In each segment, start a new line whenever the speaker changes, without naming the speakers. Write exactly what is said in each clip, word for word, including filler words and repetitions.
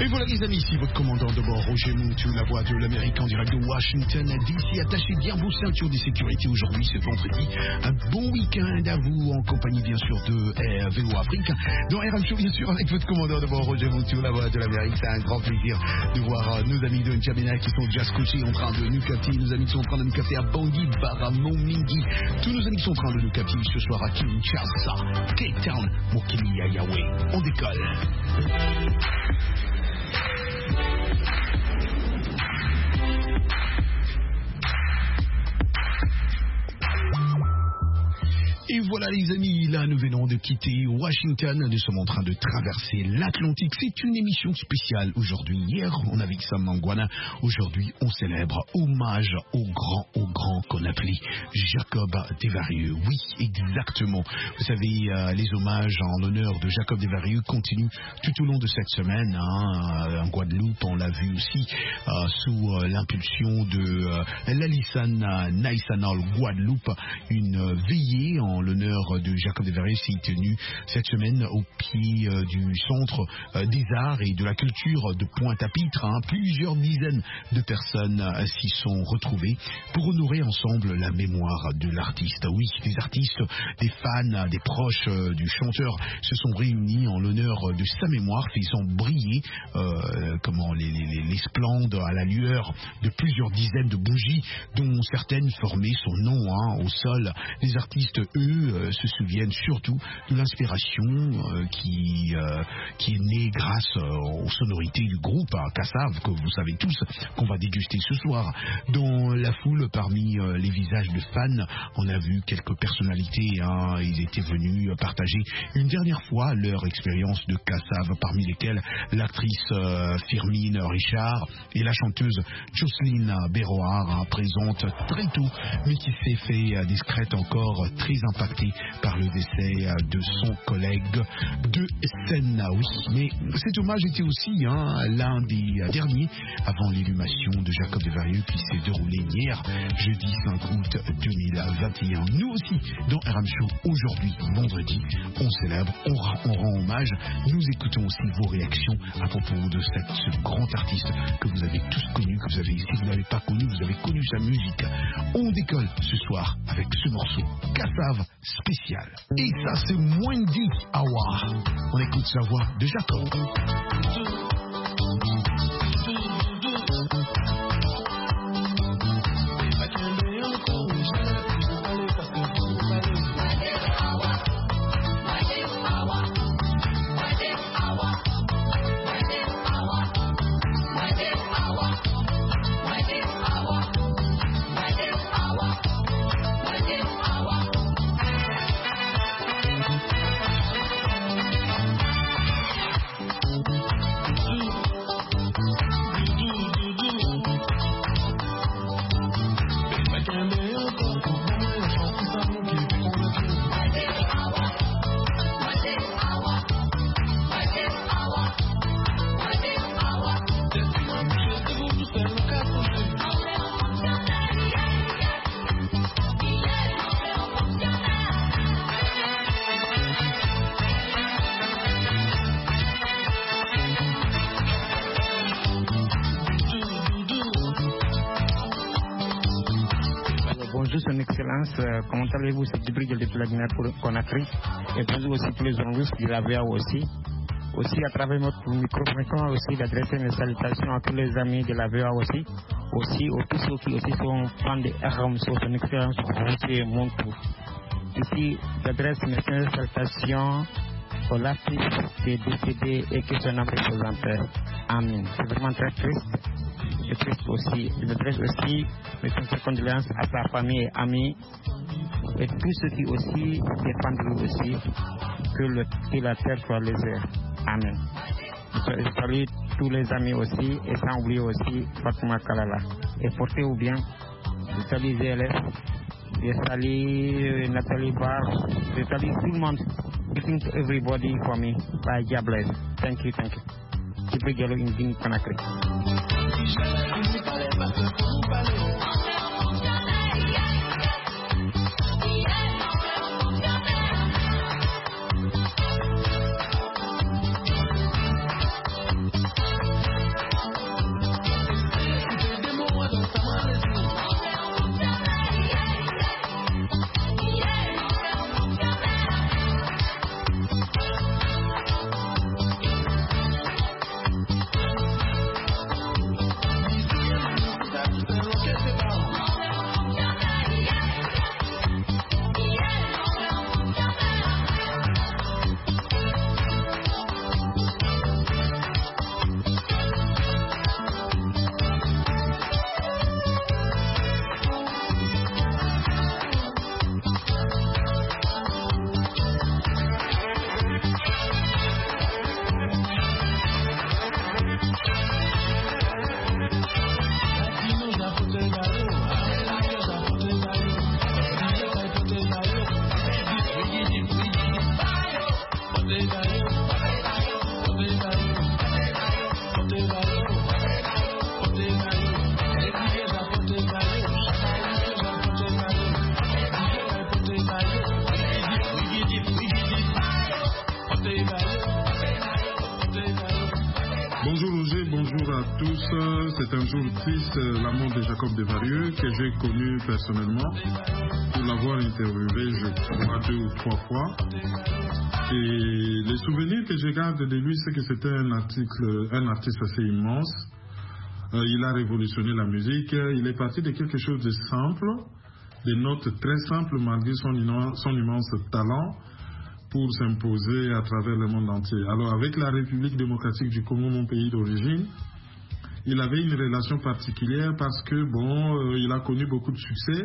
Et voilà les amis, ici votre commandant de bord, Roger Moutou, la voix de l'Amérique en direct de Washington D C. Attachez bien vos ceintures de sécurité aujourd'hui, c'est vendredi. Un bon week-end à vous, en compagnie bien sûr de eh, V O Afrique. Dans R M Show bien sûr, avec votre commandant de bord, Roger Moutou, la voix de l'Amérique. C'est un grand plaisir de voir euh, nos amis de N'Djamena qui sont déjà scotchés en train de nous capter. Nos amis qui sont en train de nous capter à Bangui, Baramon, Mingi. Tous nos amis qui sont en train de nous capter ce soir à Kinshasa, Cape Town, Mokili, Yahweh. On décolle. Et voilà les amis, là nous venons de quitter Washington, nous sommes en train de traverser l'Atlantique. C'est une émission spéciale aujourd'hui. Hier on avait Sam Mangwana, aujourd'hui on célèbre hommage au grand, au grand qu'on appelait Jacob Desvarieux. Oui, exactement. Vous savez, euh, les hommages en l'honneur de Jacob Desvarieux continuent tout au long de cette semaine. Hein. En Guadeloupe, on l'a vu aussi euh, sous euh, l'impulsion de euh, l'Alissan Naïsanal Guadeloupe, une euh, veillée en l'honneur de Jacob Desvarieux s'est tenue cette semaine au pied euh, du Centre euh, des Arts et de la Culture de Pointe-à-Pitre. Hein. Plusieurs dizaines de personnes euh, s'y sont retrouvées pour honorer ensemble la mémoire de l'artiste. Oui, des artistes, des fans, des proches euh, du chanteur se sont réunis en l'honneur de sa mémoire, faisant briller euh, comment, les, les, les splendes à la lueur de plusieurs dizaines de bougies dont certaines formaient son nom hein, au sol. Les artistes, eux, Euh, se souviennent surtout de l'inspiration euh, qui, euh, qui est née grâce euh, aux sonorités du groupe hein, Kassav, que vous savez tous, qu'on va déguster ce soir. Dans la foule, parmi euh, les visages de fans, on a vu quelques personnalités. Hein, ils étaient venus partager une dernière fois leur expérience de Kassav, parmi lesquelles l'actrice euh, Firmine Richard et la chanteuse Jocelyne Béroard, hein, présente très tôt, mais qui s'est fait euh, discrète encore, très impactée par le décès de son collègue de scène. Oui, mais cet hommage était aussi hein, l'un des derniers avant l'inhumation de Jacob Desvarieux qui s'est déroulé hier, jeudi cinq août deux mille vingt et un. Nous aussi, dans R M Show, aujourd'hui, vendredi, on célèbre, on, on rend hommage. Nous écoutons aussi vos réactions à propos de cette, ce grand artiste que vous avez tous connu, que vous avez, si vous n'avez pas connu, vous avez connu sa musique. On décolle ce soir avec ce morceau, Kassav spécial. Et ça, c'est Mwendi Awa. On écoute sa voix de Jacob.
Euh, comment allez-vous? C'est Djibril depuis la Guinée-Conakry. Et bonjour aussi tous les journalistes de la V A aussi. Aussi, à travers notre micro aussi d'adresser mes salutations à tous les amis de la V A aussi. Aussi, aux tous ceux qui aussi sont fans de R M sur son expérience Roger Moutou. Ici, j'adresse mes salutations au l'artiste qui est décédé et que son âme représente. Amen. C'est vraiment très triste. Et triste aussi. J'adresse aussi mes sincères condoléances à sa famille et amis et tous ceux qui aussi dépendent de lui aussi, que, le, que la terre soit légère. Amen. Je salue tous les amis aussi et sans oublier aussi Fatma Kalala. Et portez-vous bien. Je salue Z L F, je salue Nathalie Barr, je salue tout le monde. Greeting to everybody for me. By God bless. Thank you, thank you. Djibril Diallo in Guinée Conakry.
Bonjour Roger, bonjour à tous. C'est un jour triste, la mort de Jacob Desvarieux, que j'ai connu personnellement, pour l'avoir interviewé, je crois, deux ou trois fois. Et les souvenirs que je garde de lui, c'est que c'était un, article, un artiste assez immense. Euh, il a révolutionné la musique. Il est parti de quelque chose de simple, des notes très simples malgré son, inno- son immense talent, pour s'imposer à travers le monde entier. Alors, avec la République démocratique du Congo, mon pays d'origine, il avait une relation particulière parce que, bon, euh, il a connu beaucoup de succès.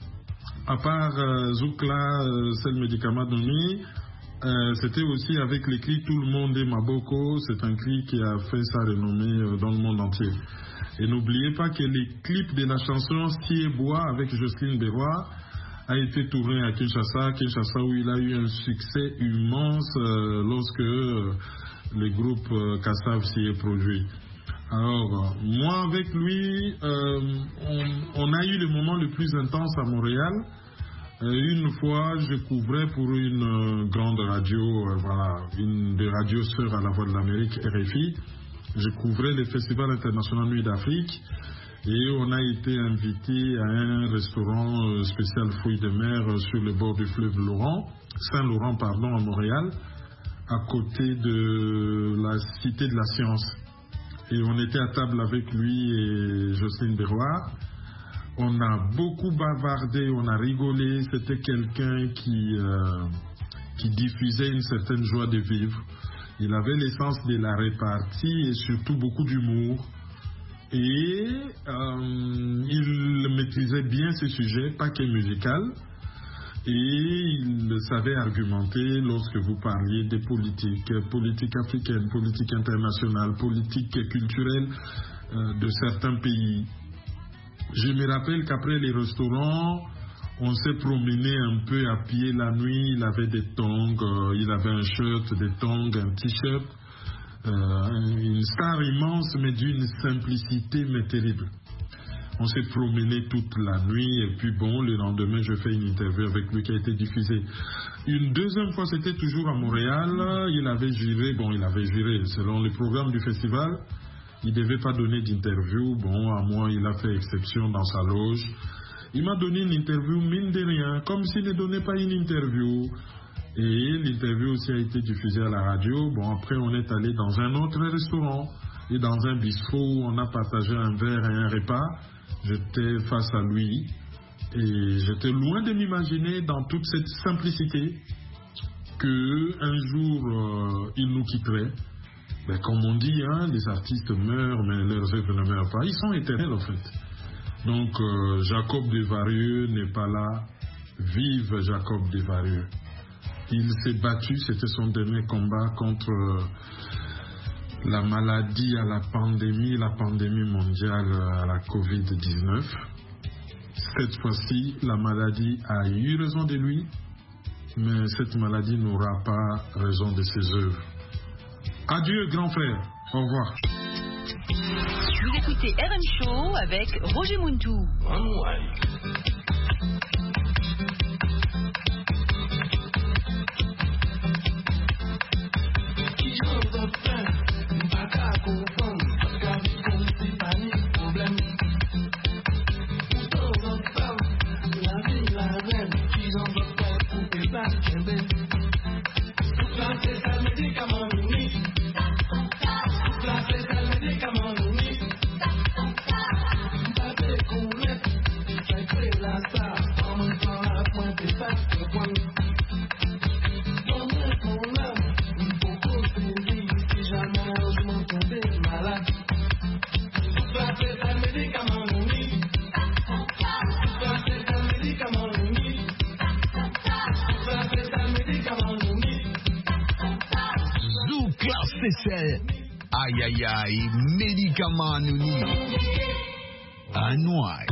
À part euh, Zoukla, euh, c'est le médicament donné, euh, c'était aussi avec les cris Tout le monde est Maboko. C'est un cri qui a fait sa renommée euh, dans le monde entier. Et n'oubliez pas que les clips de la chanson Siebois avec Jocelyne Bérois a été tourné à Kinshasa, Kinshasa où il a eu un succès immense euh, lorsque euh, le groupe euh, Kassav s'y est produit. Alors, euh, moi avec lui, euh, on, on a eu le moment le plus intense à Montréal. Euh, une fois, je couvrais pour une euh, grande radio, euh, voilà, une des radios sœurs à la Voix de l'Amérique, R F I. Je couvrais le Festival international Nuit d'Afrique. Et on a été invité à un restaurant spécial fruits de mer sur le bord du fleuve Laurent, Saint-Laurent, pardon, à Montréal, à côté de la Cité de la Science. Et on était à table avec lui et Jocelyne Bérois. On a beaucoup bavardé, on a rigolé. C'était quelqu'un qui, euh, qui diffusait une certaine joie de vivre. Il avait l'essence de la répartie et surtout beaucoup d'humour. Et euh, il maîtrisait bien ses sujets, pas que musical. Et il savait argumenter lorsque vous parliez des politiques, politiques africaines, politiques internationales, politiques culturelles euh, de certains pays. Je me rappelle qu'après les restaurants, on s'est promené un peu à pied la nuit. Il avait des tongs, euh, il avait un shirt, des tongs, un t-shirt. Euh, une star immense mais d'une simplicité mais terrible. On s'est promené toute la nuit et puis bon, le lendemain je fais une interview avec lui qui a été diffusée. Une deuxième fois c'était toujours à Montréal. Il avait juré, bon il avait juré selon le programme du festival, il ne devait pas donner d'interview. Bon, à moi il a fait exception dans sa loge. Il m'a donné une interview mine de rien, comme s'il ne donnait pas une interview. Et l'interview aussi a été diffusée à la radio. Bon, après, on est allé dans un autre restaurant et dans un bistrot où on a partagé un verre et un repas. J'étais face à lui et j'étais loin de m'imaginer dans toute cette simplicité qu'un jour, euh, il nous quitterait. Ben, comme on dit, hein, les artistes meurent, mais leurs œuvres ne meurent pas. Ils sont éternels, en fait. Donc, euh, Jacob Desvarieux n'est pas là. Vive Jacob Desvarieux. Il s'est battu, c'était son dernier combat contre la maladie à la pandémie, la pandémie mondiale à la covid dix-neuf. Cette fois-ci, la maladie a eu raison de lui, mais cette maladie n'aura pas raison de ses œuvres. Adieu, grand frère. Au revoir.
Vous écoutez R M Show avec Roger Muntu.
Aïe aïe aïe, médicament Nouni. À Noailles.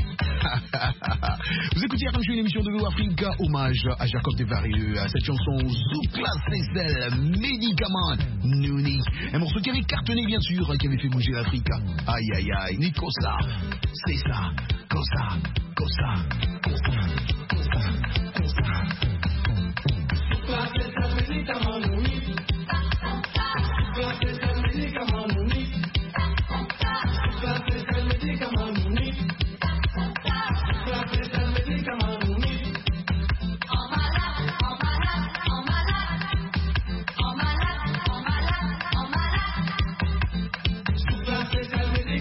Vous écoutez R M Show, une émission de Loup Africa, hommage à Jacob Desvarieux, à cette chanson Zoukla Cécile, médicament Nouni. Un morceau qui avait cartonné, bien sûr, qui avait fait bouger l'Afrique. Aïe aïe aïe, Nicosa, c'est ça, Cosa, Cosa, Cosa, Cosa, Cosa. Zoukla Cécile, médicament Nouni. Zoukla Cécile, médicament Nouni.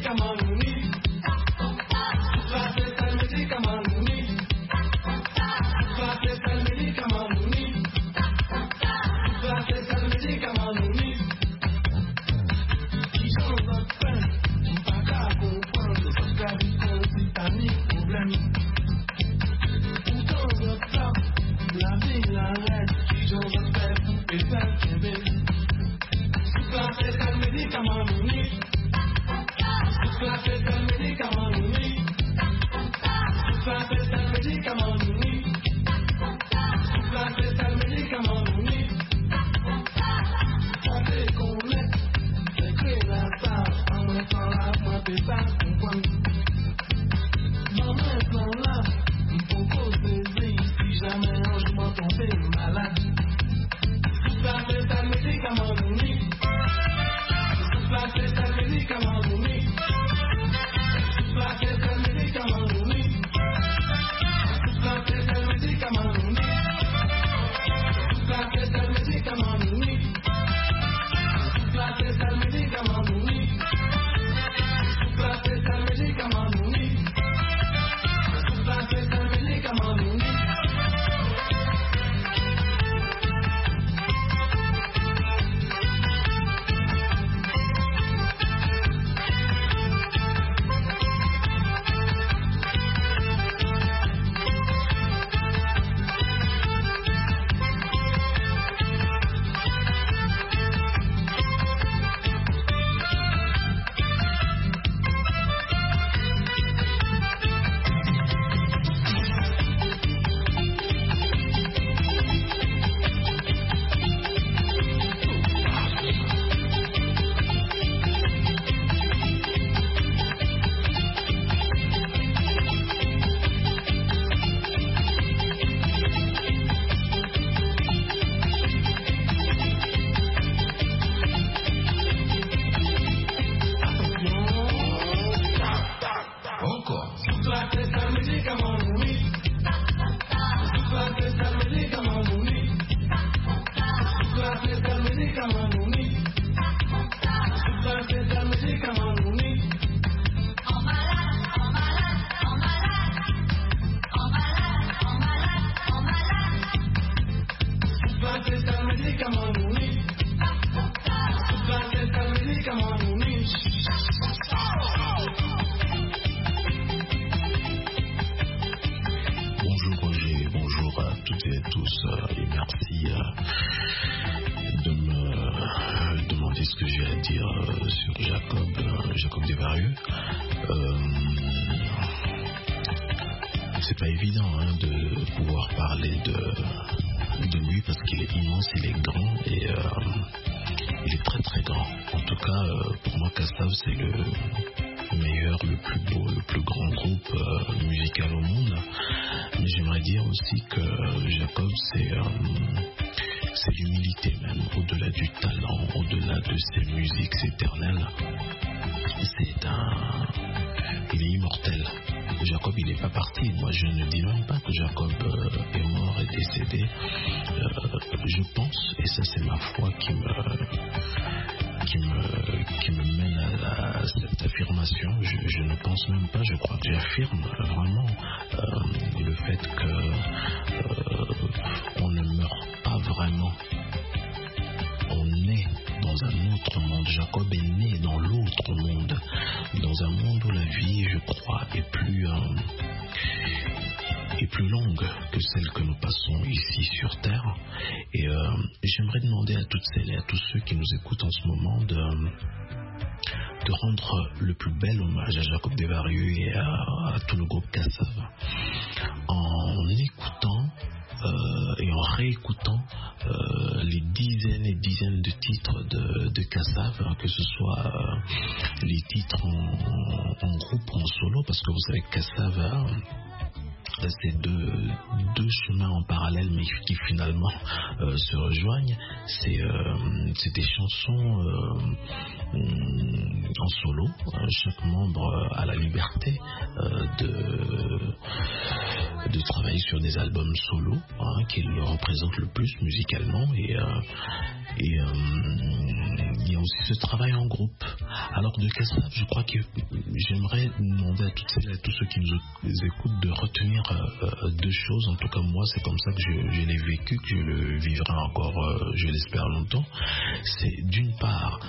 C'est deux, deux chemins en parallèle mais qui finalement euh, se rejoignent. C'est euh, des chansons euh, en solo. Chaque membre a la liberté euh, de, de travailler sur des albums solo hein, qui le représentent le plus musicalement. Et, euh, et euh, il y a aussi ce travail en groupe. Alors de Kassav, je crois que j'aimerais demander à toutes celles et à tous ceux qui nous écoutent de retenir euh, deux choses. En tout cas, moi, c'est comme ça que je, je l'ai vécu, que je le vivrai encore, euh, je l'espère, longtemps. C'est d'une part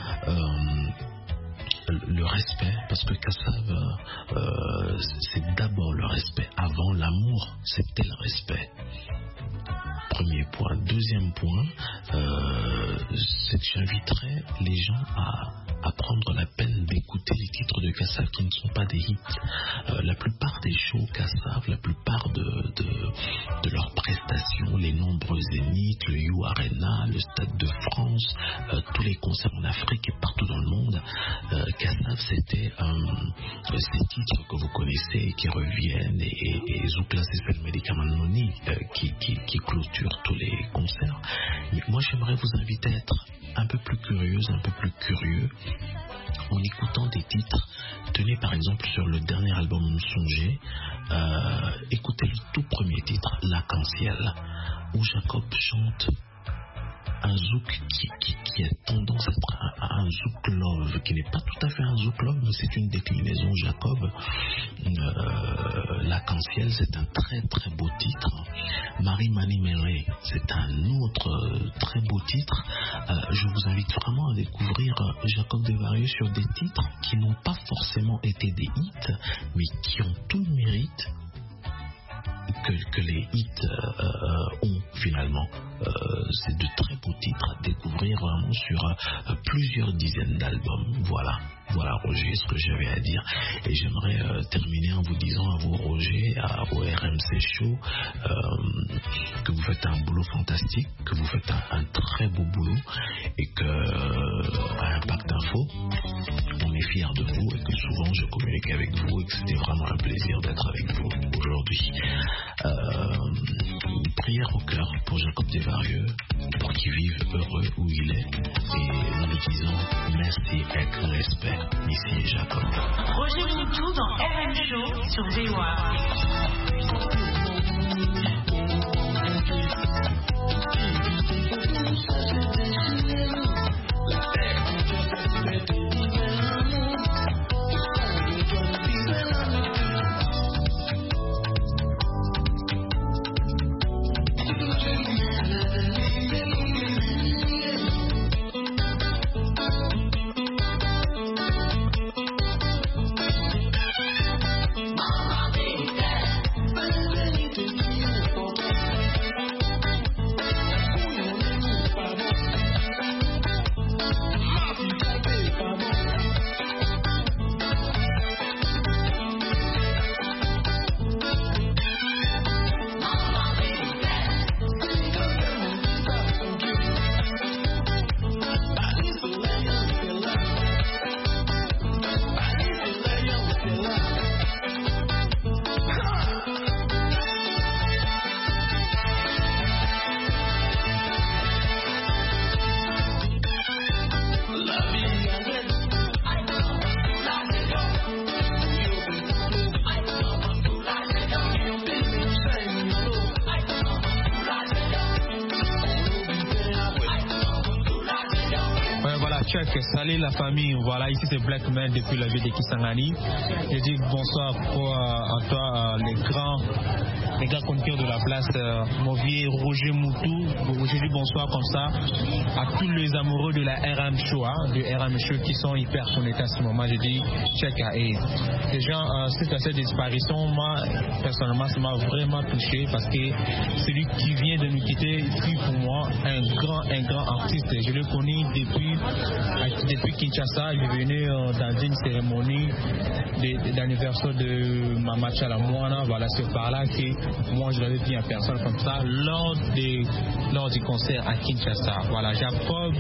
euh, le respect, parce que Kassav, euh, c'est d'abord le respect. Avant l'amour, c'était le respect. Premier point. Deuxième point, euh, c'est que j'inviterais les gens à, à prendre la peine d'écouter les titres de Kassav qui ne sont pas des hits. Euh, la plupart des shows Kassav, la plupart de, de, de leurs prestations, les nombreux zéniths, le U Arena, le Stade de France, euh, tous les concerts en Afrique et partout dans le monde, euh, Kassav, c'était euh, ces titres que vous connaissez et qui reviennent, et, et, et Zoukla c'est le médicament Noni euh, qui, qui, qui clôture tous les concerts. Mais moi, j'aimerais vous inviter à être un peu plus curieuse, un peu plus curieux en écoutant des titres. Tenez par exemple sur le dernier album Songé, euh, écoutez le tout premier titre, L'Arc-en-Ciel, où Jacob chante un zouk qui, qui, qui a tendance à être un, un zouk love, qui n'est pas tout à fait un zouk love, mais c'est une déclinaison Jacob. Euh, L'Arc-en-Ciel, c'est un très très beau titre. Marie Mani Méré, c'est un autre euh, très beau titre. Euh, je vous invite vraiment à découvrir Jacob Desvarieux sur des titres qui n'ont pas forcément été des hits, mais qui ont tout le mérite Que, que les hits euh, ont finalement. Euh, c'est de très beaux titres à découvrir vraiment sur euh, plusieurs dizaines d'albums. Voilà, voilà Roger, ce que j'avais à dire. Et j'aimerais euh, terminer en vous disant à vous Roger, à, au R M C Show, euh, que vous faites un boulot fantastique, que vous faites un, un très beau boulot, et que euh, à Impact Info, on est fiers de vous, et que souvent je communique avec vous, et que c'était vraiment un plaisir d'être avec vous aujourd'hui. Euh, une prière au cœur pour Jacob Desvarieux, pour qu'il vive heureux où il est, et nous lui disons merci avec respect. Ici Jacob.
Roger Moutou dans R M Show sur V O A.
Salut la famille, voilà, ici c'est Blackman depuis la ville de Kisangani. Je dis bonsoir pour, euh, à toi, euh, les grands les grands conducteurs de la place, euh, Movier, Roger Moutou. Je dis bonsoir comme ça à tous les amoureux de la R M Show, hein, de R M Show qui sont hyper connectés à ce moment. Je dis check à et les gens, euh, suite à cette disparition, moi personnellement ça m'a vraiment touché parce que celui qui vient de nous quitter fut pour moi un grand un grand artiste. Je le connais depuis depuis Kinshasa. Je suis venu euh, dans une cérémonie d'anniversaire de Mama Chalamoana. Voilà, c'est par là que moi je l'avais vu en personne comme ça lors, des, lors du concert à Kinshasa. Voilà, Jacob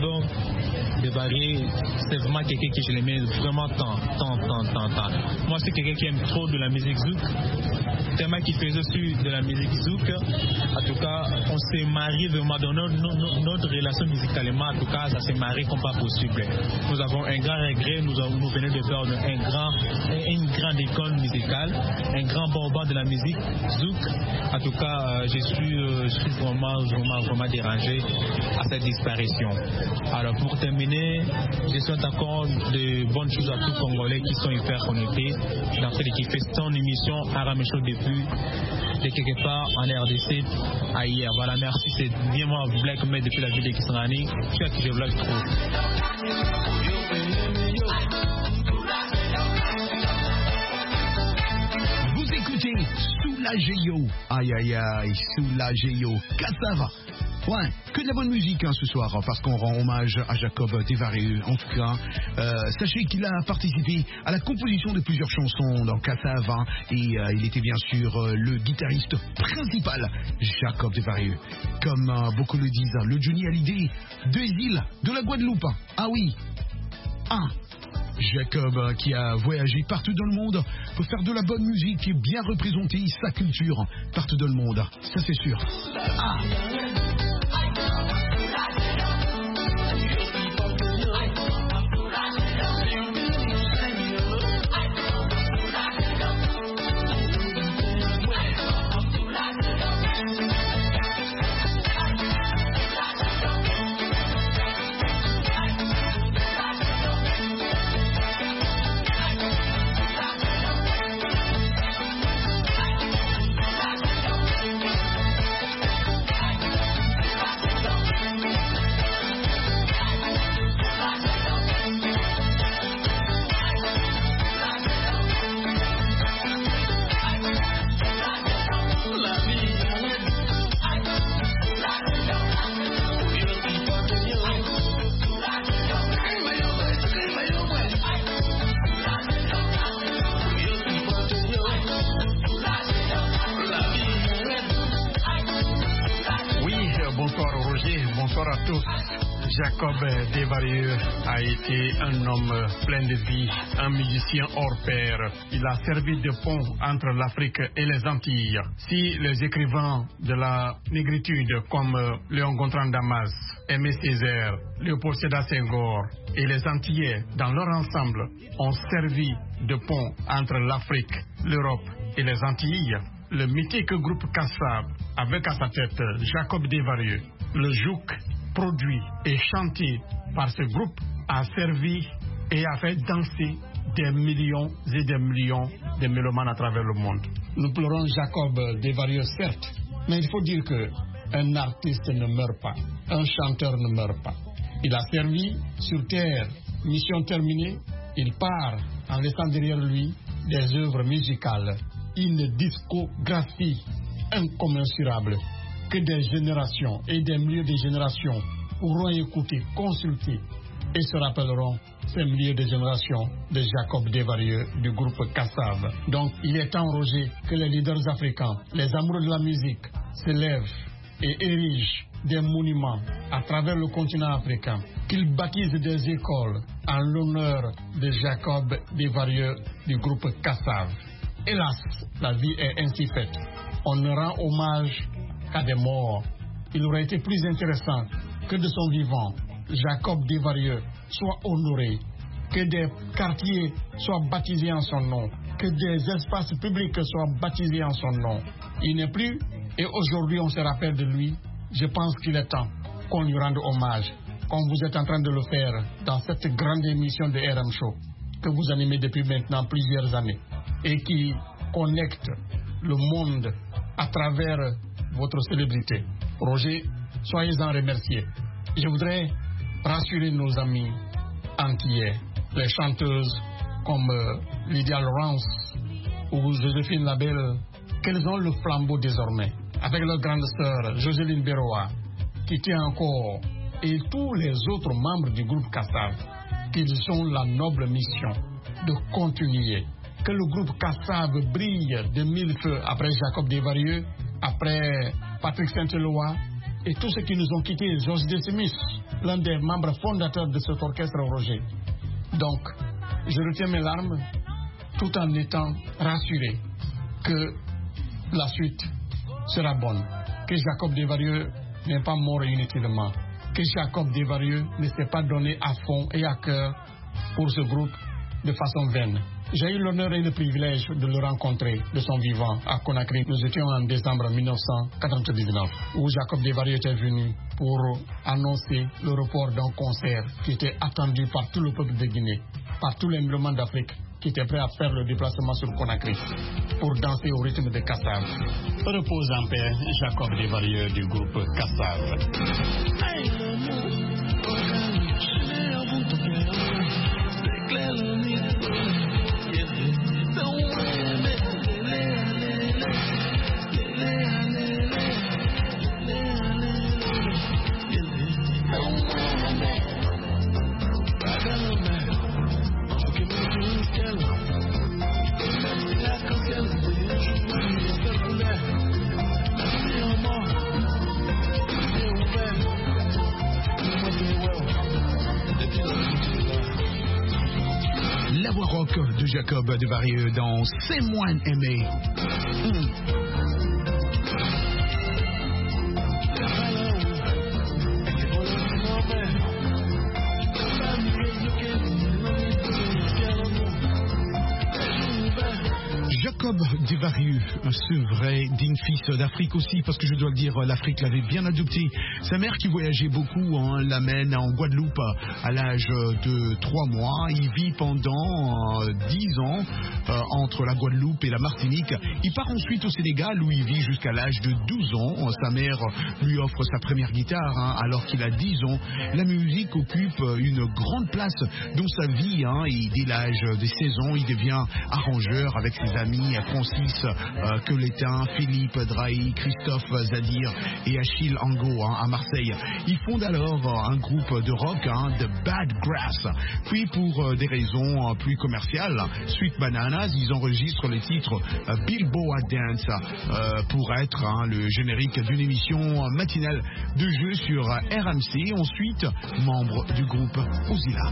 Desvarieux, c'est vraiment quelqu'un que je l'aimais vraiment tant, tant, tant, tant, tant. Moi, c'est quelqu'un qui aime trop de la musique zouk. C'est un mec qui faisait aussi de la musique zouk. En tout cas, on s'est marié vraiment dans notre, notre, notre relation musicalement. En tout cas, ça s'est marié comme pas possible. nous avons un grand regret. Nous, avons, nous venons de perdre un grand, une grande école musicale, un grand bonbon de la musique, Zouk. En tout cas, je suis, je suis vraiment, vraiment, vraiment dérangé à cette disparition. Alors pour terminer, je souhaite encore de bonnes choses à tous les Congolais qui sont hyper connectés dans celle qui fait son émission à Ramécho depuis de quelque part en R D C à hier. Voilà, merci, c'est bien moi Black Med depuis la ville de Kisangani. Je suis je vlog trop.
Vous écoutez Soulagez-yo. Aïe aïe aïe, Soulagez-yo. Cassava. Ouais, que de la bonne musique hein, ce soir, parce qu'on rend hommage à Jacob Desvarieux. En tout cas, euh, sachez qu'il a participé à la composition de plusieurs chansons dans Kassav, hein, et euh, il était bien sûr euh, le guitariste principal, Jacob Desvarieux. Comme euh, beaucoup le disent, le Johnny Hallyday des îles de la Guadeloupe. Ah oui, ah Jacob euh, qui a voyagé partout dans le monde pour faire de la bonne musique et bien représenter sa culture partout dans le monde, ça c'est sûr. Ah
Jacob Desvarieux a été un homme plein de vie, un musicien hors pair. Il a servi de pont entre l'Afrique et les Antilles. Si les écrivains de la négritude comme Léon Gontran Damas, Aimé Césaire, Léopold Sédar Senghor et les Antillais dans leur ensemble ont servi de pont entre l'Afrique, l'Europe et les Antilles, le mythique groupe Kassav, avec à sa tête Jacob Desvarieux, le jouk produit et chanté par ce groupe, a servi et a fait danser des millions et des millions de mélomanes à travers le monde. Nous pleurons Jacob Desvarieux, certes, mais il faut dire qu'un artiste ne meurt pas, un chanteur ne meurt pas. Il a servi sur terre, mission terminée, il part en laissant derrière lui des œuvres musicales, une discographie incommensurable que des générations et des milliers de générations pourront écouter, consulter et se rappelleront ces milliers de générations de Jacob Desvarieux du groupe Kassav. Donc il est temps, Roger, que les leaders africains, les amoureux de la musique se lèvent et érigent des monuments à travers le continent africain, qu'ils baptisent des écoles en l'honneur de Jacob Desvarieux du groupe Kassav. Hélas, la vie est ainsi faite. On ne rend hommage qu'à des morts. Il aurait été plus intéressant que de son vivant, Jacob Desvarieux soit honoré, que des quartiers soient baptisés en son nom, que des espaces publics soient baptisés en son nom. Il n'est plus, et aujourd'hui on se rappelle de lui. Je pense qu'il est temps qu'on lui rende hommage, comme vous êtes en train de le faire dans cette grande émission de R M Show, que vous animez depuis maintenant plusieurs années, et qui connecte le monde à travers votre célébrité. Roger, soyez-en remerciés. Je voudrais rassurer nos amis antillais, les chanteuses comme euh, Lydia Laurence ou Joséphine Labelle, qu'elles ont le flambeau désormais, avec leur grande sœur Joséline Béroa, qui tient encore, et tous les autres membres du groupe Kassav, qu'ils ont la noble mission de continuer. Que le groupe Kassav brille de mille feux après Jacob Desvarieux, après Patrick Saint-Éloi et tous ceux qui nous ont quittés, George D. Smith, l'un des membres fondateurs de cet orchestre, Roger. Donc, je retiens mes larmes tout en étant rassuré que la suite sera bonne, que Jacob Desvarieux n'est pas mort inutilement, que Jacob Desvarieux ne s'est pas donné à fond et à cœur pour ce groupe de façon vaine. J'ai eu l'honneur et le privilège de le rencontrer de son vivant à Conakry. Nous étions en décembre mille neuf cent quatre-vingt-dix-neuf où Jacob Desvarieux était venu pour annoncer le report d'un concert qui était attendu par tout le peuple de Guinée, par tous les mélomanes d'Afrique qui étaient prêts à faire le déplacement sur Conakry pour danser au rythme de Kassav. Repose en paix, Jacob Desvarieux du groupe Kassav.
La voix rock de Jacob Desvarieux dans C'est moins aimé. Mmh. Jacob Desvarieux, ce vrai digne fils d'Afrique aussi, parce que je dois le dire, l'Afrique l'avait bien adopté. Sa mère qui voyageait beaucoup hein, l'amène en Guadeloupe à l'âge de trois mois. Il vit pendant euh, dix ans euh, entre la Guadeloupe et la Martinique. Il part ensuite au Sénégal où il vit jusqu'à l'âge de douze ans. Sa mère lui offre sa première guitare hein, alors qu'il a dix ans. La musique occupe une grande place dans sa vie hein, et dès l'âge de seize ans, il devient arrangeur avec ses amis Francis euh, Queletin, Philippe Drahi, Christophe Zadir et Achille Angot hein, à Marseille. Ils fondent alors euh, un groupe de rock, hein, The Bad Grass. Puis pour euh, des raisons euh, plus commerciales, Sweet Bananas, ils enregistrent le titre euh, Billboard Dance euh, pour être hein, le générique d'une émission matinale de jeu sur euh, R M C. Ensuite, membre du groupe Ozilla.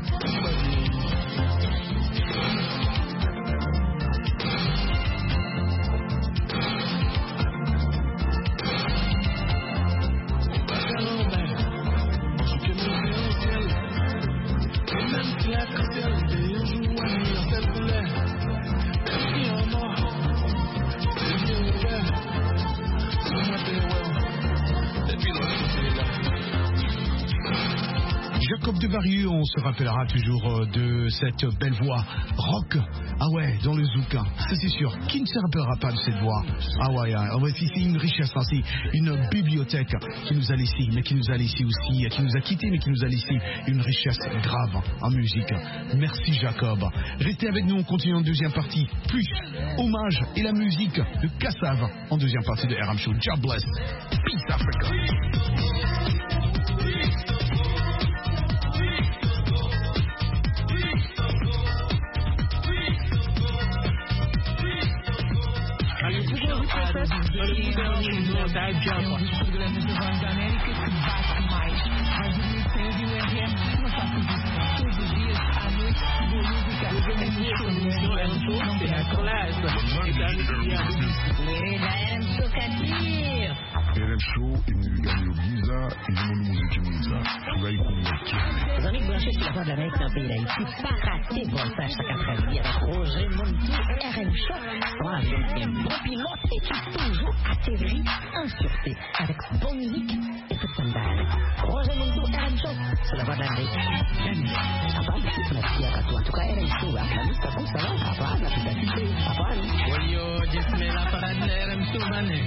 Jacob Desvarieux, on se rappellera toujours de cette belle voix rock. Ah ouais, dans le zouk, ça c'est sûr. Qui ne se rappellera pas de cette voix? Ah ouais, ah ouais, c'est une richesse, hein, c'est une bibliothèque qui nous a laissé, mais qui nous a laissé aussi, qui nous a quitté, mais qui nous a laissé une richesse grave en musique. Merci Jacob. Restez avec nous, on continue en deuxième partie. Plus hommage et la musique de Kassav en deuxième partie de R M Show. God bless. Peace Africa.
R M Show imewigania giza ilimwengu muziki mwiza furahi kumwakia les amis branchés sur la voie de l'Amérique dans le pays d'Haïti pas rater Voltage chaque après-midi avec Roger Montou R M Show troisième un bon pilote et qui toujours atterri en sûreté avec bonne musique et toute son balle Roger Montou R M Show sur la voie de l'Amérique jamais à part que c'est la fille à toi en tout cas R M Show à la liste comme ça va à part la publicité à part
Yo, just me la parade de R M Show mané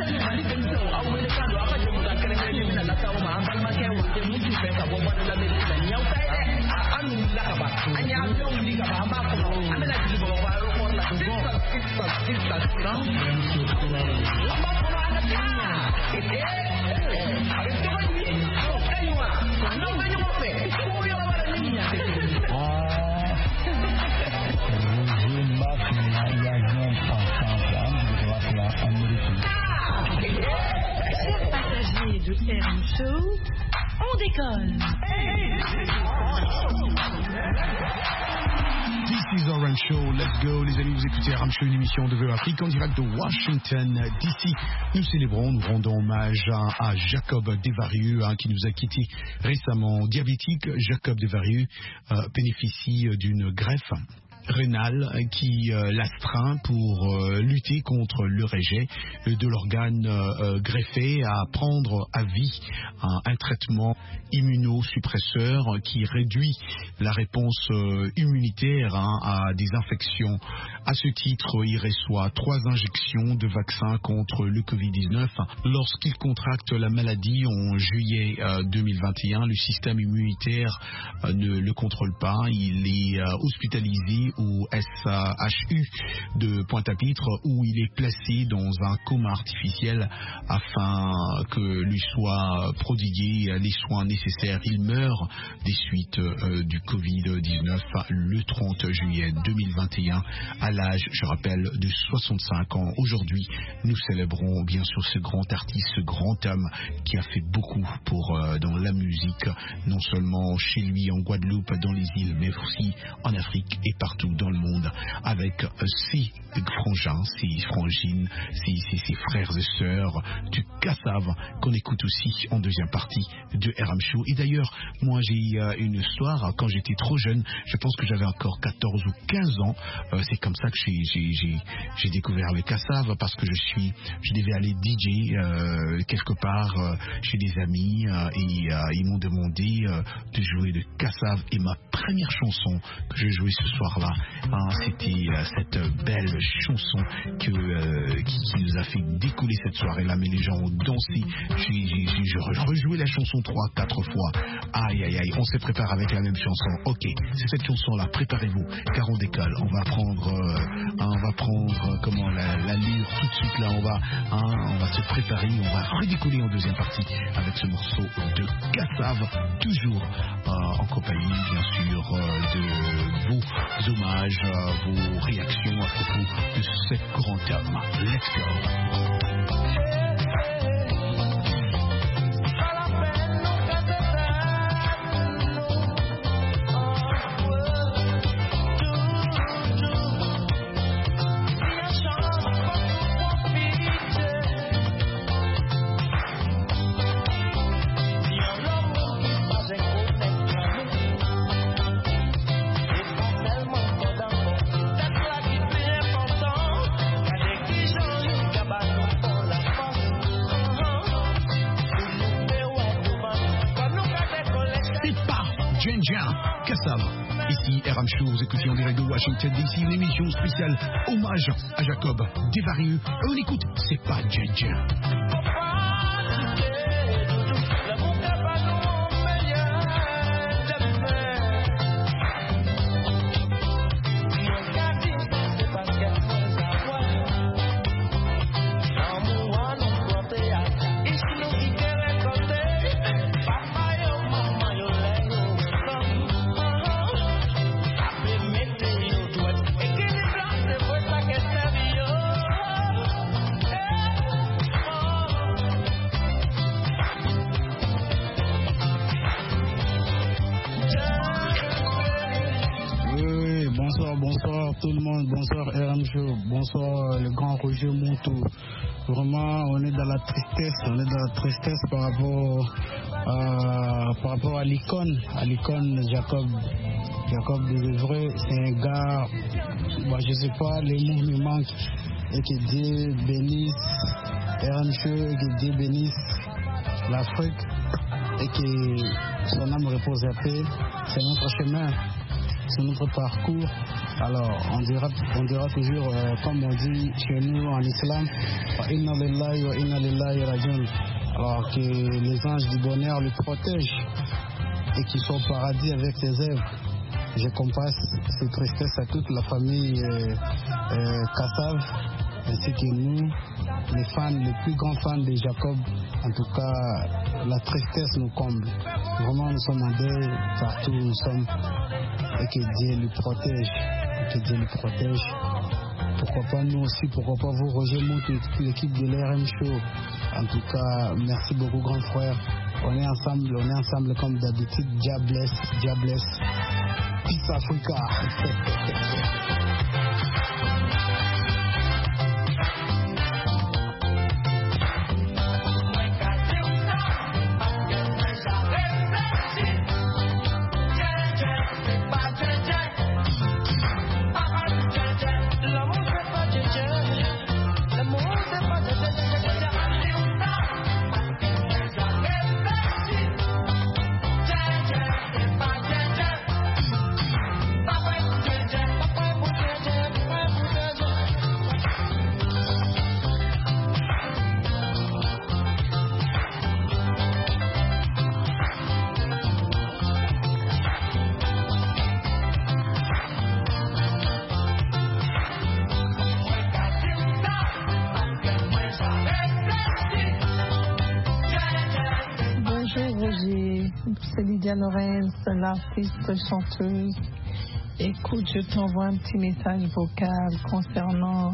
de R M Show, on décolle.
This is R M Show, let's go les amis, vous écoutez R M Show, une émission de V O Afrique en direct de Washington D C. Nous célébrons, nous rendons hommage à, à Jacob Desvarieux hein, qui nous a quittés récemment. Diabétique, Jacob Desvarieux euh, bénéficie d'une greffe rénale qui euh, l'astreint pour euh, lutter contre le rejet de l'organe euh, greffé à prendre à vie un, un traitement immunosuppresseur qui réduit la réponse euh, immunitaire hein, à des infections. À ce titre, il reçoit trois injections de vaccin contre le covid dix-neuf. Lorsqu'il contracte la maladie en juillet euh, deux mille vingt et un, le système immunitaire euh, ne le contrôle pas. Il est euh, hospitalisé au S H U de Pointe-à-Pitre où il est placé dans un coma artificiel afin que lui soient prodigués les soins nécessaires. Il meurt des suites euh, du covid dix-neuf le trente juillet deux mille vingt et un à l'âge, je rappelle, de soixante-cinq ans. Aujourd'hui, nous célébrons bien sûr ce grand artiste, ce grand homme qui a fait beaucoup pour euh, dans la musique, non seulement chez lui en Guadeloupe, dans les îles, mais aussi en Afrique et partout dans le monde, avec euh, ses frangins, ses frangines, ses, ses, ses frères et sœurs du Kassav qu'on écoute aussi en deuxième partie de R M Show. Et d'ailleurs, moi j'ai euh, une histoire, quand j'étais trop jeune, je pense que j'avais encore quatorze ou quinze ans, euh, c'est comme ça que j'ai, j'ai, j'ai, j'ai découvert le Kassav parce que je suis, je devais aller D J euh, quelque part euh, chez des amis euh, et euh, ils m'ont demandé euh, de jouer le Kassav et ma première chanson que j'ai jouée ce soir-là, hein, c'était euh, cette belle chanson que, euh, qui, qui nous a fait décoller cette soirée-là, mais les gens ont dansé. J'ai, j'ai, j'ai, j'ai rejoué la chanson trois, quatre fois. Aïe, aïe, aïe, on se prépare avec la même chanson. Ok, c'est cette chanson-là, préparez-vous, car on décolle. On va prendre, euh, hein, on va prendre euh, comment la, l'allure tout de suite là. On va, hein, on va se préparer, on va redécoller en deuxième partie avec ce morceau de Kassav, toujours euh, en compagnie, bien sûr, euh, de vos hommages, euh, vos réactions à propos de ce grand homme. Let's go. Kassav, ici R M Show, vous écoutez en direct de Washington D C, une émission spéciale hommage à Jacob Desvarieux. On écoute, c'est pas Djendja.
Tout le monde, bonsoir R M Show, bonsoir le grand Roger Montou. Vraiment, on est dans la tristesse, on est dans la tristesse par rapport à, par rapport à l'icône, à l'icône Jacob, Jacob Desvarieux. C'est un gars, bah, je sais pas, les mots me manquent. Et que Dieu bénisse R M Show, et que Dieu bénisse l'Afrique et que son âme repose à paix. C'est notre chemin, c'est notre parcours. Alors, on dira, on dira toujours, euh, comme on dit chez nous en islam, Inna lillahi wa inna lillahi rajiun. Alors que les anges du bonheur le protègent et qu'ils sont au paradis avec ses œuvres. Je compasse ces tristesses à toute la famille euh, euh, Kassav, ainsi que nous, les fans, les plus grands fans de Jacob. En tout cas, la tristesse nous comble. Vraiment, nous sommes en deuil partout où nous sommes et que Dieu le protège. Que Dieu le protège. Pourquoi pas nous aussi, pourquoi pas vous, Roger Montou et toute l'équipe de l'R M Show. En tout cas, merci beaucoup, grand frère. On est ensemble, on est ensemble comme d'habitude. Diablesse, Diablesse. Peace Africa.
Nadia Lorenz, l'artiste chanteuse. Écoute, je t'envoie un petit message vocal concernant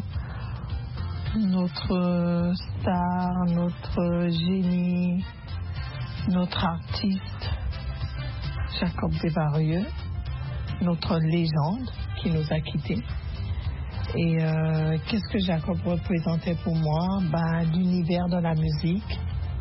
notre star, notre génie, notre artiste, Jacob Desvarieux, notre légende qui nous a quittés. Et euh, qu'est-ce que Jacob représentait pour moi? Bah, l'univers de la musique.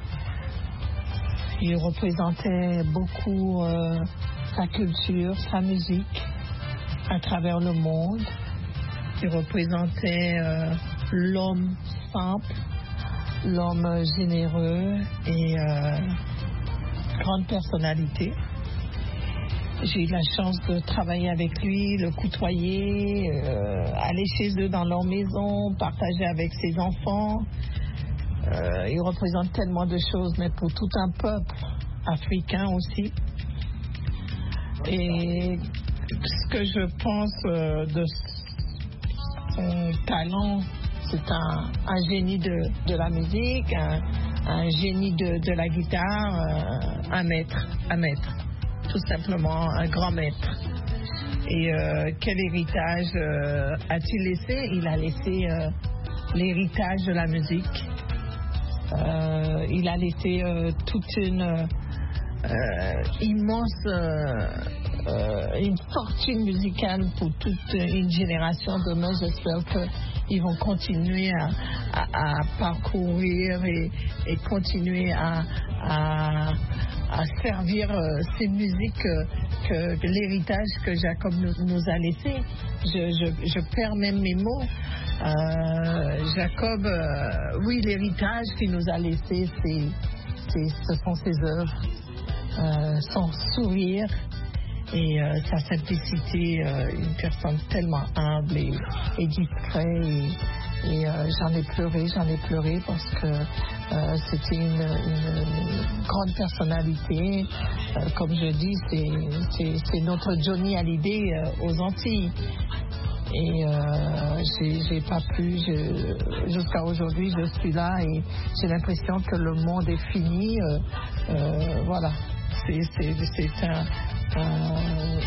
Il représentait beaucoup euh, sa culture, sa musique à travers le monde. Il représentait euh, l'homme simple, l'homme généreux et euh, grande personnalité. J'ai eu la chance de travailler avec lui, le côtoyer, euh, aller chez eux dans leur maison, partager avec ses enfants. Euh, il représente tellement de choses, mais pour tout un peuple africain aussi. Et ce que je pense euh, de son talent, c'est un, un génie de, de la musique, un, un génie de, de la guitare, euh, un maître, un maître. Tout simplement un grand maître. Et euh, quel héritage euh, a-t-il laissé? Il a laissé euh, l'héritage de la musique. Euh, il a laissé euh, toute une euh, immense euh, euh, une fortune musicale pour toute une génération. Demain, j'espère qu'ils vont continuer à, à, à parcourir et, et continuer à, à à servir euh, ces musiques euh, que, que l'héritage que Jacob nous, nous a laissé. Je, je, je perds même mes mots. Euh, Jacob, euh, oui, l'héritage qu'il nous a laissé, c'est, c'est, ce sont ses œuvres, euh, son sourire et euh, sa simplicité. Euh, une personne tellement humble et, et discrète. Et, et euh, j'en ai pleuré, j'en ai pleuré parce que Euh, c'était une, une, une grande personnalité. Euh, comme je dis, c'est, c'est, c'est notre Johnny Hallyday euh, aux Antilles. Et euh, j'ai, j'ai pas pu, je, jusqu'à aujourd'hui, je suis là et j'ai l'impression que le monde est fini. Euh, euh, voilà, c'est, c'est, c'est un, un,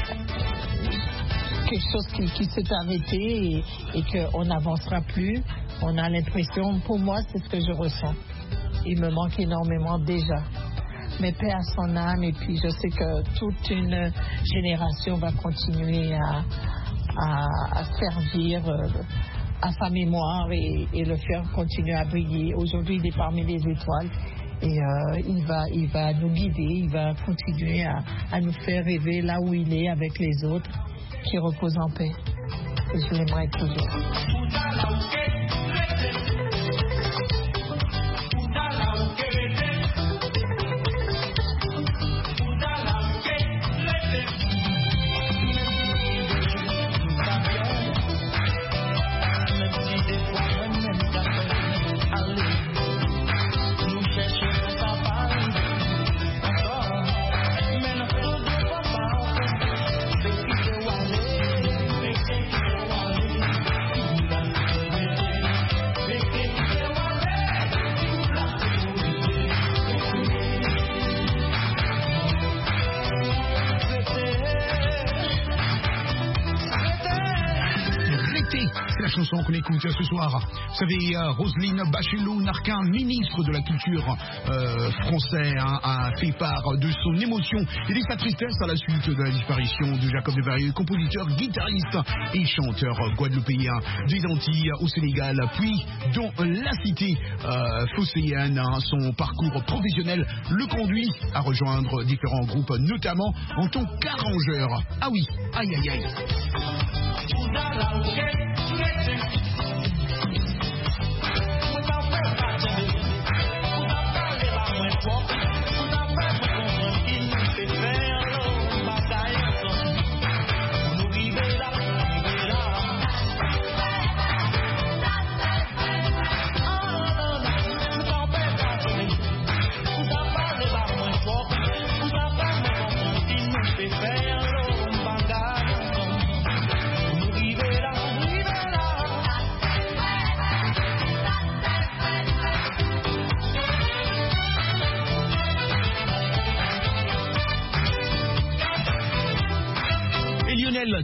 quelque chose qui, qui s'est arrêté et, et qu'on n'avancera plus. On a l'impression, pour moi, c'est ce que je ressens. Il me manque énormément déjà. Mais paix à son âme, et puis je sais que toute une génération va continuer à, à, à servir euh, à sa mémoire et, et le faire continuer à briller. Aujourd'hui, il est parmi les étoiles et euh, il, va, il va nous guider, il va continuer à, à nous faire rêver là où il est avec les autres, qui reposent en paix. Et je l'aimerais toujours.
Chanson qu'on écoute ce soir. Vous savez, euh, Roselyne Bachelot-Narquin, ministre de la Culture euh, français, hein, a fait part de son émotion et de sa tristesse à la suite de la disparition de Jacob Desvarieux, compositeur, guitariste et chanteur guadeloupéen des Antilles au Sénégal, puis dans la cité euh, phocéenne. Hein, son parcours professionnel le conduit à rejoindre différents groupes, notamment en tant qu'arrangeur. Ah oui, aïe aïe aïe.
Faire l'homme bagage, nous vivons là.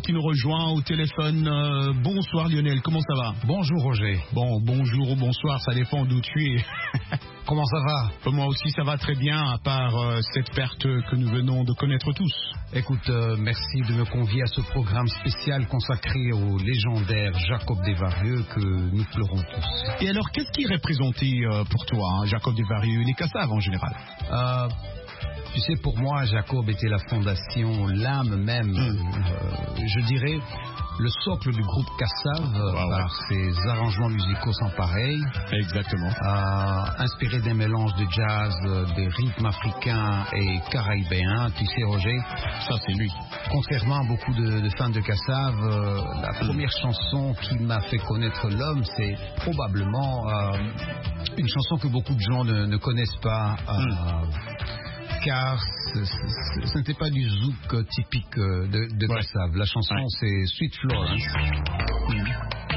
qui nous rejoint au téléphone. Euh, bonsoir Lionel, comment ça va?
Bonjour Roger.
Bon, bonjour ou bonsoir, ça dépend d'où tu es.
Comment ça va?
Moi aussi ça va très bien, à part euh, cette perte que nous venons de connaître tous.
Écoute, euh, merci de me convier à ce programme spécial consacré au légendaire Jacob Desvarieux que nous pleurons tous.
Et alors, qu'est-ce qui représentait euh, pour toi, hein, Jacob Desvarieux et les Kassav en général?
euh, Tu sais, pour moi, Jacob était la fondation, l'âme même, mmh. euh, je dirais, le socle du groupe Kassav, wow, par ouais. ses arrangements musicaux sans pareil.
Exactement.
Euh, inspiré d'un mélange de jazz, des rythmes africains et caraïbéens, tu sais Roger.
Ça c'est lui.
Contrairement à beaucoup de, de fans de Kassav, euh, la première chanson qui m'a fait connaître l'homme, c'est probablement euh, une chanson que beaucoup de gens ne, ne connaissent pas. Euh, mmh. Car ce, ce, ce n'était pas du zouk typique de, de ouais. Kassav. La chanson, ouais. c'est Sweet Florence. Mmh.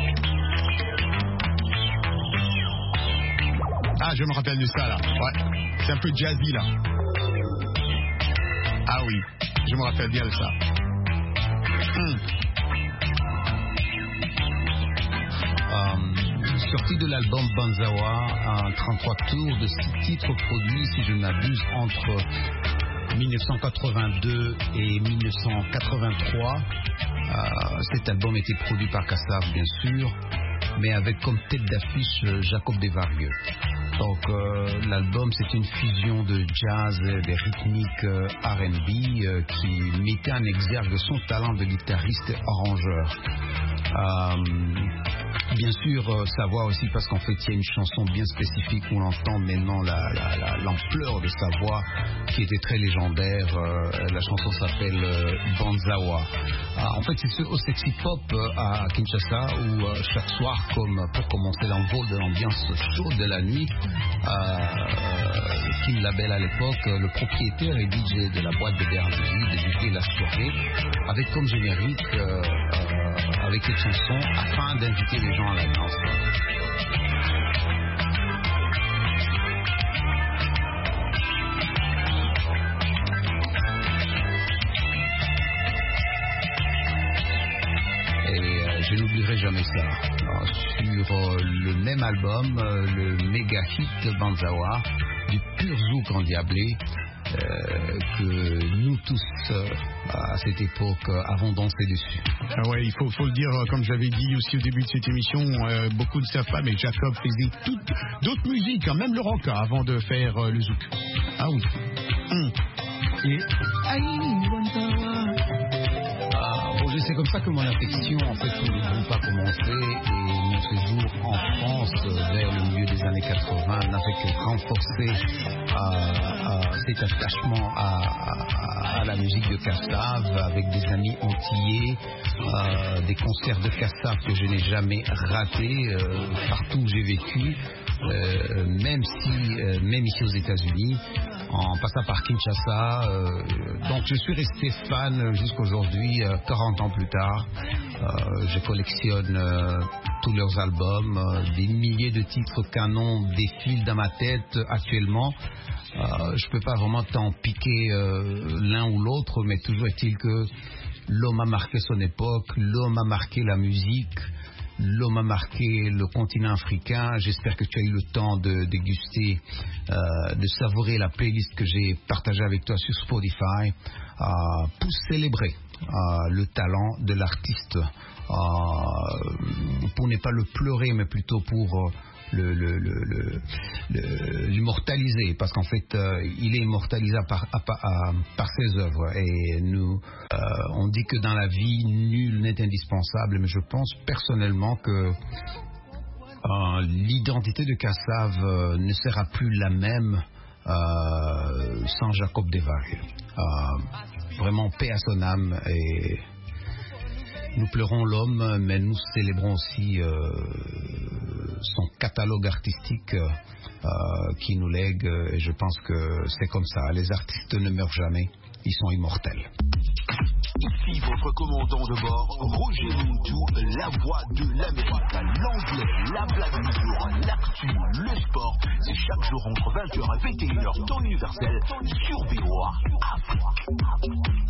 Ah, je me rappelle de ça, là. Ouais. C'est un peu jazzy, là. Ah oui, je me rappelle bien de ça. Mmh.
Um, sorti de l'album Banzawa, un trente-trois tours de six titres produits, si je ne m'abuse, entre mille neuf cent quatre-vingt-deux et mille neuf cent quatre-vingt-trois. Euh, cet album était produit par Kassav, bien sûr, mais avec comme tête d'affiche Jacob Desvarieux. Donc euh, l'album, c'est une fusion de jazz, des rythmiques euh, R and B euh, qui mettait en exergue son talent de guitariste arrangeur. Euh, Bien sûr, euh, sa voix aussi, parce qu'en fait, il y a une chanson bien spécifique où on entend maintenant la, la, la, l'ampleur de sa voix, qui était très légendaire. Euh, la chanson s'appelle euh, Banzawa. Euh, en fait, c'est au Sexy Pop euh, à Kinshasa, où euh, chaque soir, comme pour commencer l'envol de l'ambiance chaude de la nuit, euh, Kim Label à l'époque, le propriétaire et D J de la boîte de B R D débutait la soirée avec comme générique, euh, euh, avec cette chanson, afin d'inviter les gens à la danse. Et euh, je n'oublierai jamais ça. Alors, sur euh, le même album, euh, le méga hit Banzawa, du pur zouk endiablé, Euh, que nous tous euh, à cette époque euh, avons dansé dessus.
Ah ouais, il faut, faut le dire, comme j'avais dit aussi au début de cette émission, euh, beaucoup ne savent pas, mais Jacob faisait toutes, d'autres musiques, hein, même le rock, hein, avant de faire euh, le zouk. Ah oui. Hum. Et...
Ah, bon, c'est comme ça que mon affection en fait pour le groupe a commencé, et mon séjour en France euh, vers le milieu des années quatre-vingts n'a fait que renforcer euh, euh, cet attachement à, à, à la musique de Kassav, avec des amis antillais, euh, des concerts de Kassav que je n'ai jamais ratés euh, partout où j'ai vécu, euh, même si euh, même ici aux États-Unis, en passant par Kinshasa. Euh, donc je suis resté fan jusqu'aujourd'hui, euh, quarante ans plus tard. Euh, je collectionne euh, tous leurs albums, euh, des milliers de titres canons défilent dans ma tête actuellement. Euh, je ne peux pas vraiment t'en piquer euh, l'un ou l'autre, mais toujours est-il que l'homme a marqué son époque, l'homme a marqué la musique, l'homme a marqué le continent africain. J'espère que tu as eu le temps de déguster, euh, de savourer la playlist que j'ai partagée avec toi sur Spotify, euh, pour célébrer euh, le talent de l'artiste, euh, pour ne pas le pleurer, mais plutôt pour euh, le, le, le, le, le, l'immortaliser, parce qu'en fait euh, il est immortalisé par, à, à, par ses œuvres, et nous euh, on dit que dans la vie nul n'est indispensable, mais je pense personnellement que euh, l'identité de Kassav euh, ne sera plus la même euh, sans Jacob Desvarieux. Euh, vraiment paix à son âme, et nous pleurons l'homme, mais nous célébrons aussi euh, son catalogue artistique euh, qui nous lègue, et je pense que c'est comme ça. Les artistes ne meurent jamais, ils sont immortels.
Ici votre commandant de bord, Roger Muntu, la voix de l'Amérique, l'anglais, la blague du jour, l'actu, le sport. C'est chaque jour entre vingt heures et vingt et une heures, temps universel, sur V O A Afrique.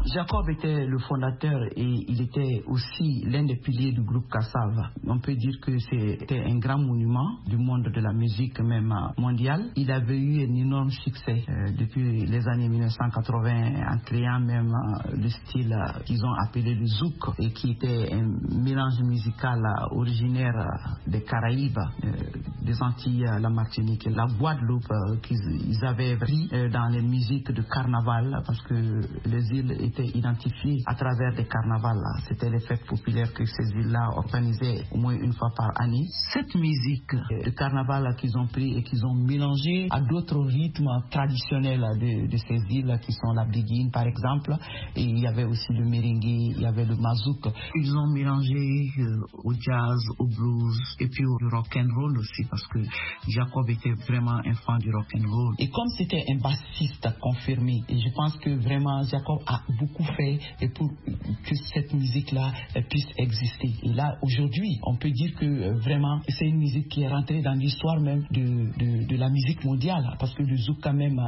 Jacob était le fondateur et il était aussi l'un des piliers du groupe Kassav. On peut dire que c'était un grand monument du monde de la musique même mondiale. Il avait eu un énorme succès euh, depuis les années mille neuf cent quatre-vingts en créant même euh, le style euh, qu'ils ont appelé le zouk et qui était un mélange musical euh, originaire euh, des Caraïbes, euh, des Antilles, euh, la Martinique et la Guadeloupe euh, qu'ils ils avaient pris euh, dans les musiques de carnaval parce que les îles étaient identifiées à travers des carnavals. C'était les fêtes populaires que ces îles-là organisaient au moins une fois par année. Cette musique de carnaval qu'ils ont pris et qu'ils ont mélangé à d'autres rythmes traditionnels de, de ces îles qui sont la biguine par exemple, et il y avait aussi le merengue, il y avait le mazouk. Ils ont mélangé euh, au jazz, au blues et puis au rock and roll aussi parce que Jacob était vraiment un fan du rock and roll. Et comme c'était un bassiste confirmé, et je pense que vraiment Jacob a beaucoup fait pour que cette musique-là puisse exister. Et là, aujourd'hui, on peut dire que euh, vraiment, c'est une musique qui est rentrée dans l'histoire même de, de, de la musique mondiale, parce que le zouk, quand même,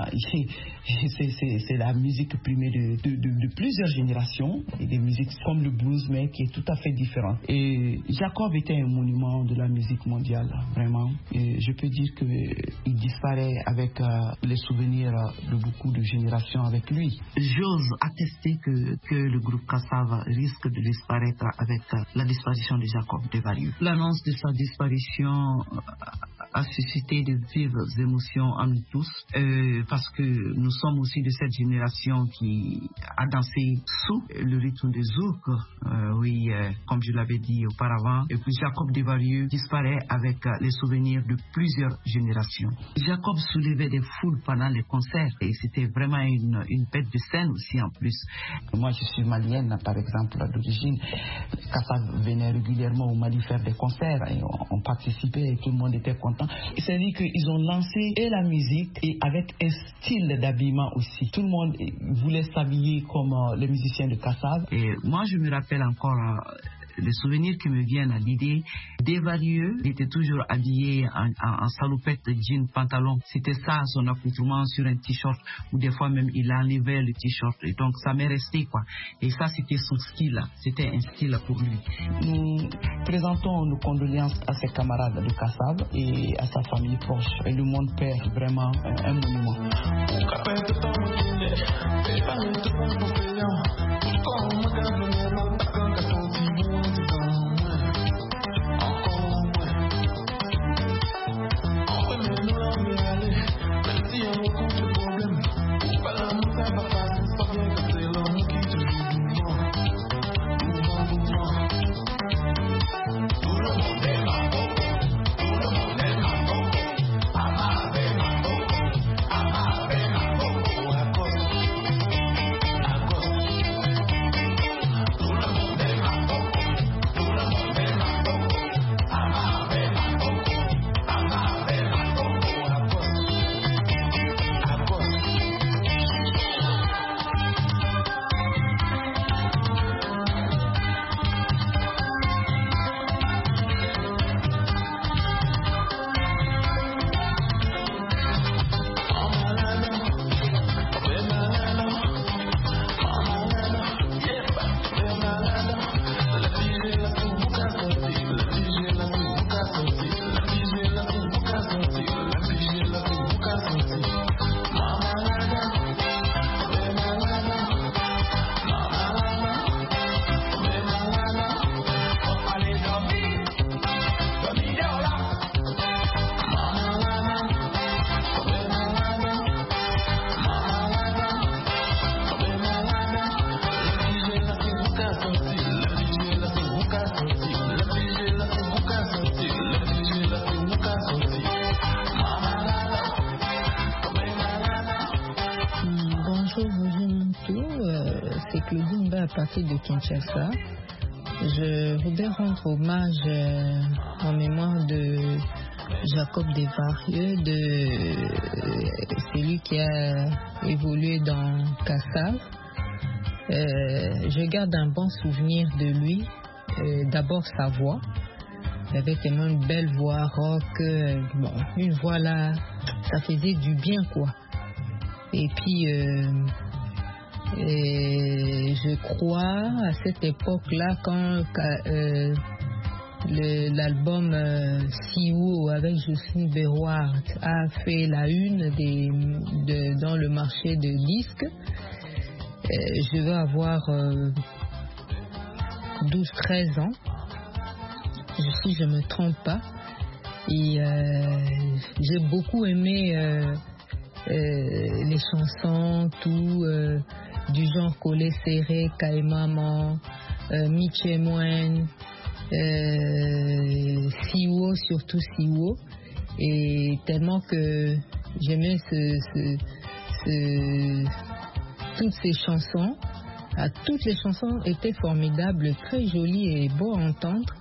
c'est, c'est, c'est la musique primée de, de, de, de plusieurs générations, et des musiques comme le blues, mais qui est tout à fait différente. Et Jacob était un monument de la musique mondiale, vraiment. Et je peux dire qu'il disparaît avec euh, les souvenirs de beaucoup de générations avec lui. J'ose attester que, que le groupe Kassav risque de disparaître avec euh, la disparition de Jacob Desvarieux. L'annonce de sa disparition a suscité de vives émotions en nous tous, euh, parce que nous sommes aussi de cette génération qui a dansé sous le rythme de zouk, euh, oui, euh, comme je l'avais dit auparavant. Et puis Jacob Desvarieux disparaît avec euh, les souvenirs de plusieurs générations. Jacob soulevait des foules pendant les concerts et c'était vraiment une, une bête de scène aussi en plus. Moi je suis malienne par exemple d'origine. Kassav venait régulièrement au Mali faire des concerts et on, on participait et tout le monde était content. C'est-à-dire qu'ils ont lancé et la musique et avec un style d'habillement aussi. Tout le monde voulait s'habiller comme euh, les musiciens de Kassav. Et moi je me rappelle encore euh, les souvenirs qui me viennent à l'idée. Desvarieux, il était toujours habillé en, en, en salopette, jean, pantalon. C'était ça son accoutrement sur un t-shirt, ou des fois même il enlevait le t-shirt. Et donc ça m'est resté quoi. Et ça c'était son style, c'était un style pour lui. Nous présentons nos condoléances à ses camarades de Kassav et à sa famille proche. Et le monde perd vraiment un, un monument.
De Kinshasa. Je voudrais rendre hommage euh, en mémoire de Jacob Desvarieux, de euh, celui qui a évolué dans Kassav. Euh, je garde un bon souvenir de lui. Euh, d'abord sa voix. Il avait tellement une belle voix rock, euh, bon, une voix là, ça faisait du bien quoi. Et puis euh,
Et je crois à cette époque-là, quand euh, le, l'album euh, Siwo avec Jocelyne Berroir a fait la une des, de, dans le marché de disques, euh, je vais avoir euh, douze treize ans, si je ne me trompe pas. Et euh, j'ai beaucoup aimé euh, euh, les chansons, tout, euh, du genre Colé Serré, Kaimama, euh, Michemoen, euh, Siwo, surtout Siwo. Et tellement que j'aimais ce, ce, ce, toutes ces chansons. Ah, toutes les chansons étaient formidables, très jolies et beaux à entendre.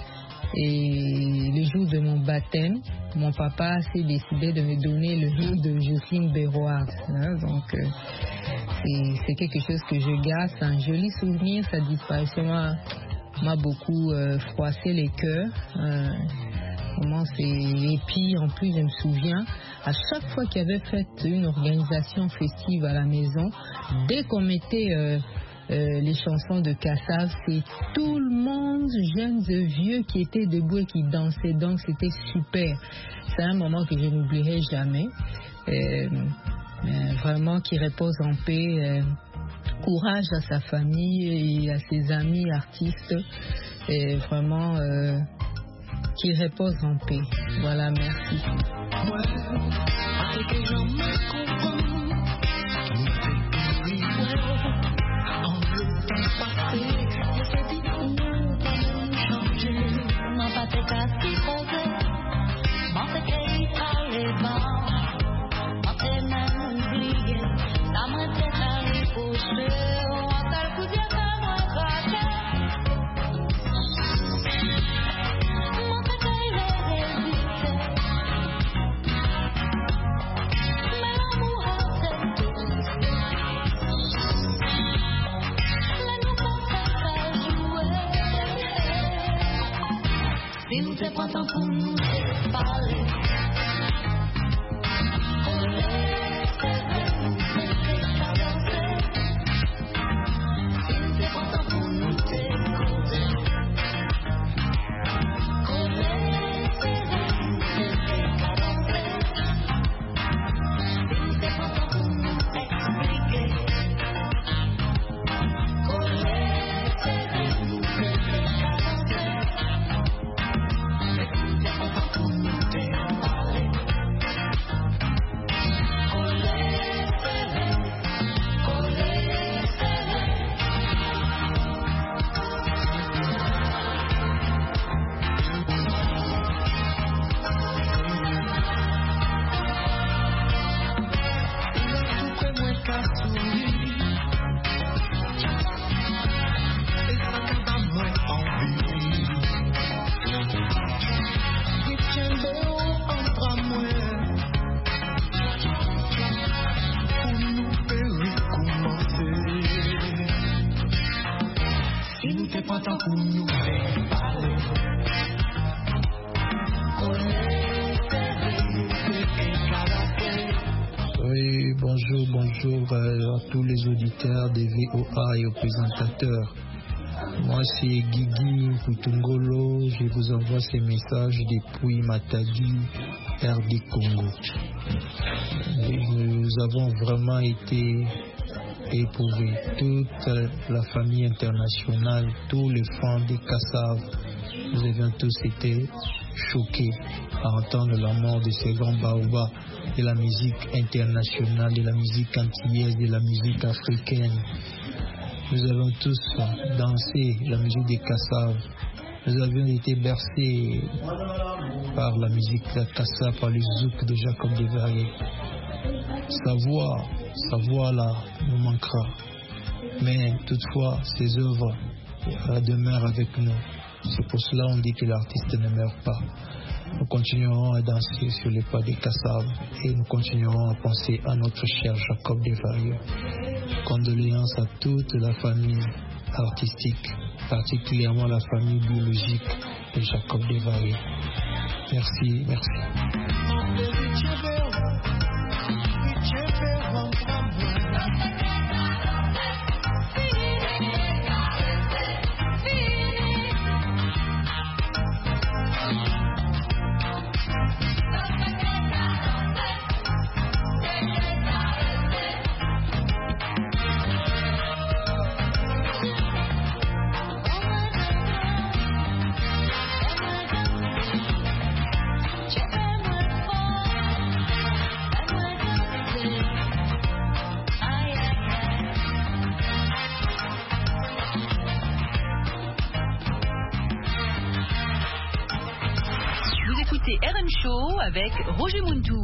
Et le jour de mon baptême, mon papa s'est décidé de me donner le nom de Jocelyne Berroir. Hein, donc, euh, c'est, c'est quelque chose que je garde. C'est un joli souvenir. Sa disparition m'a, m'a beaucoup euh, froissé les cœurs. Euh, comment c'est... Et puis, en plus, je me souviens, à chaque fois qu'il y avait fait une organisation festive à la maison, dès qu'on mettait... Euh, Euh, les chansons de Kassav, c'est tout le monde, jeunes et vieux, qui étaient debout et qui dansaient. Donc c'était super. C'est un moment que je n'oublierai jamais. Euh, euh, vraiment, qui repose en paix. Euh, courage à sa famille et à ses amis artistes. Et vraiment, euh, qui repose en paix. Voilà, merci.
Oui, bonjour, bonjour euh, à tous les auditeurs des V O A et aux présentateurs. Moi, c'est Guigui Koutungolo. Je vous envoie ces messages depuis Matadi, R D Congo. Et nous avons vraiment été éprouvés. Toute la famille internationale, tous les fans des Kassav, nous avions tous été choqués à entendre la mort de ces grands baobas de la musique internationale, de la musique antillaise, de la musique africaine. Nous avons tous dansé la musique des Kassav. Nous avions été bercés par la musique de Kassav, par le zouk de Jacob Desvarieux. Sa voix, sa voix là nous manquera. Mais toutefois, ses œuvres demeurent avec nous. C'est pour cela qu'on dit que l'artiste ne meurt pas. Nous continuerons à danser sur les pas des Kassav et nous continuerons à penser à notre cher Jacob Desvarieux. Condoléances à toute la famille artistique, particulièrement la famille biologique de Jacob Desvarieux. Merci, merci.
écoutez R M Show avec Roger Muntou.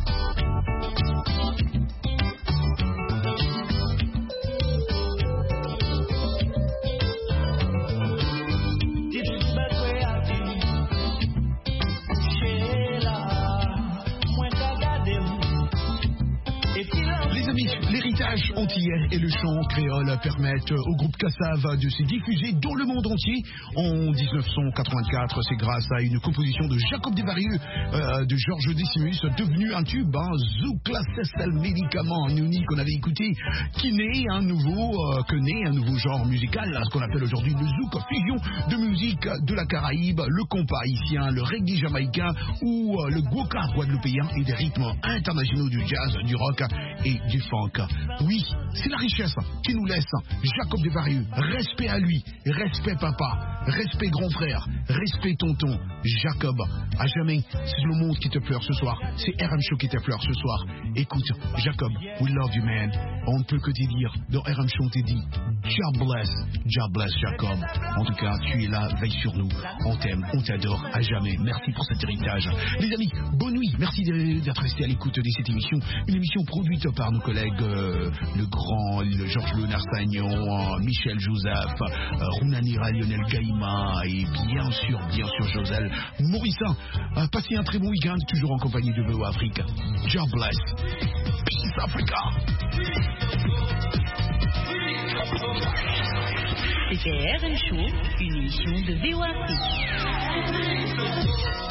L'héritage antillais et le chant créole permettent au groupe Kassav de se diffuser dans le monde entier. En dix-neuf cent quatre-vingt-quatre, c'est grâce à une composition de Jacob Desvarieux, euh, de Georges Decimus, devenu un tube, hein, Zoukla, c'est le médicament unique qu'on avait écouté, qui naît un nouveau, euh, que naît un nouveau genre musical, ce qu'on appelle aujourd'hui le zouk, fusion de musique de la Caraïbe, le compas haïtien, le reggae jamaïcain ou euh, le gwoka guadeloupéen et des rythmes internationaux du jazz, du rock et du funk. Oui, c'est la richesse qui nous laisse Jacob Desvarieux. Respect à lui, respect papa, respect grand frère, respect tonton. Jacob, à jamais, c'est le monde qui te pleure ce soir. C'est R M Show qui te pleure ce soir. Écoute, Jacob, we love you man. On ne peut que te dire, dans R M Show on t'a dit, God bless, God bless Jacob. En tout cas, tu es là, veille sur nous. On t'aime, on t'adore, à jamais. Merci pour cet héritage. Les amis, bonne nuit. Merci d'être restés à l'écoute de cette émission. Une émission produite par nos collègues euh, le grand le Georges Léonard Sagnon, euh, Michel Joseph, euh, Rounanira, Lionel Gaïma et bien sûr, bien sûr Josel Morissin. Euh, passez un très bon week-end, toujours en compagnie de V O Afrique. God bless. Peace Africa.
C'était R M Show, une émission de V O Afrique.